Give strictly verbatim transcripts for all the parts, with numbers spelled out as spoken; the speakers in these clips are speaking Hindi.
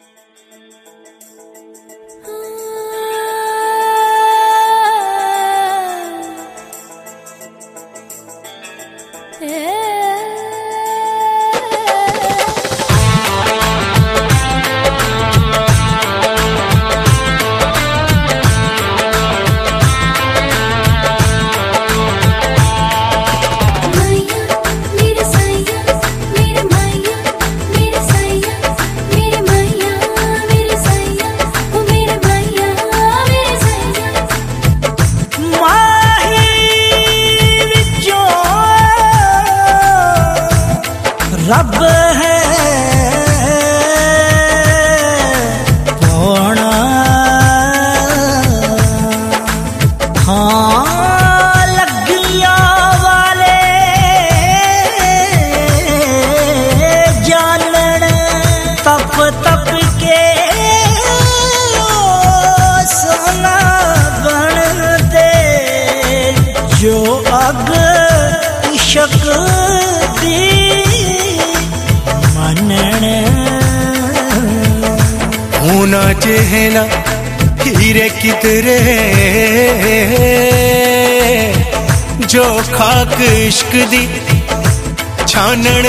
रब है थोड़ा हाँ लगिया वाले जानन तप तप के सोना बन दे जो अग इश्क दी होना चेहला हीरे कितरे जो खाक इश्क दी छानन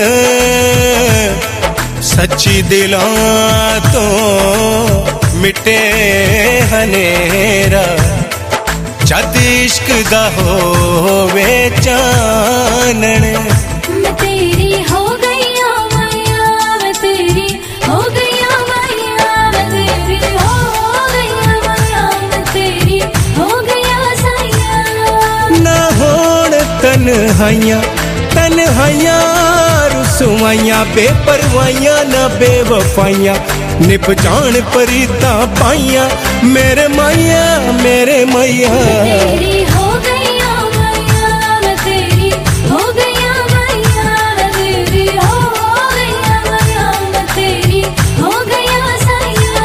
सच्ची दिलां तो मिटे हनेरा जद इश्क दा होवे चानन। मैं तेरी हो गई मैया, मैं तेरी हो गई मैया, मैं तेरी हो गई मैया, मैं तेरी हो गई सैया। ना होण तन्हाइयां तन्हाइयां रुसवाइयां बेपरवाइयां ना बेवफाइयां निभ जान परीदा पाइयां मेरे मैया मेरे मैया। तेरी हो गई मैया, मैं तेरी हो गई मैया, मैं तेरी हो गई मैया, मैं तेरी हो गई सैया।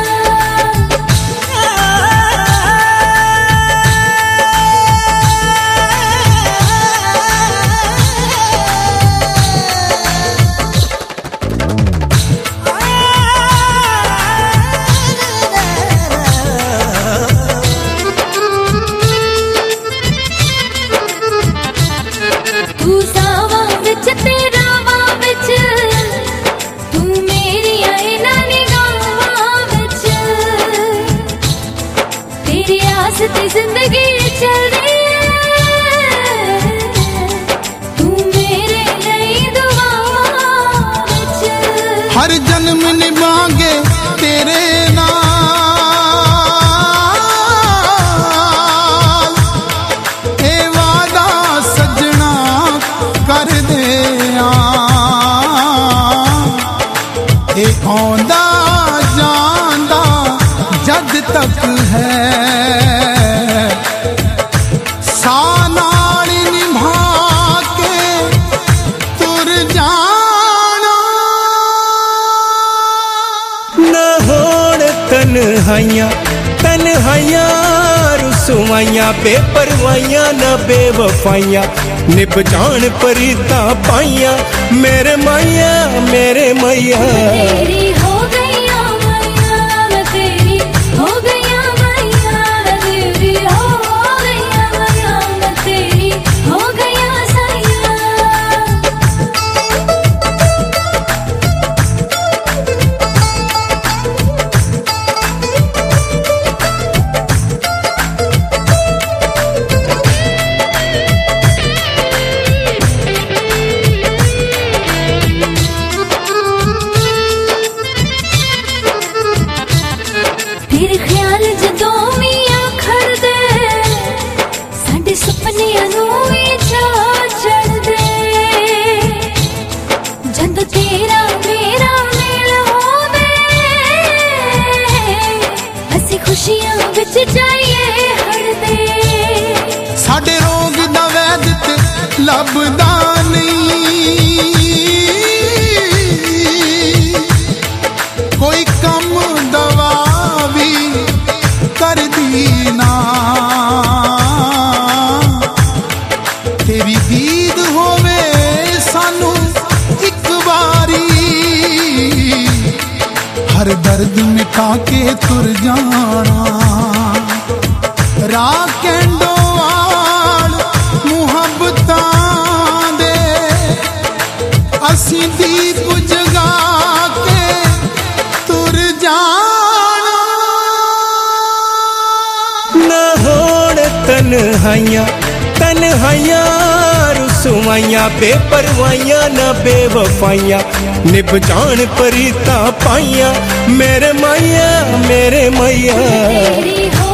तू सावा विच तेरा वा विच तू मेरी आई नानी गावा विच तेरी आस ते जिंदगी चल रही है तू मेरे लिए दुआवां विच हर जन्म निभांगे तेरे नाल ए वादा सजना कर दिया ए आंदा जांदा जद तक है सा नाल निभा के तुर जाना। ना होण तन्हाइयां तन्हाइयां रुसवाइयां बेपरवाइयां ना बेवफाइयां निभ जान परीदा पाइयां मेरे मैया मेरे मैया। तेरी हो गई मैया, मैं तेरी हो गई मैया, मैं तेरी हो गई मैया, मैं तेरी हो गई सैया। हर दर्द मिटा के तुर जाना राह कैंडो वाल मुहब्बतां दे असी दीप जगा के तुर जाना ना होण तन्हाइयां तन्हाइयां रुसवाइयां बेपरवाइयां ना बेवफाइयां निभ जान परीता पाइयां मेरे मैया मेरे मैया तेरी हो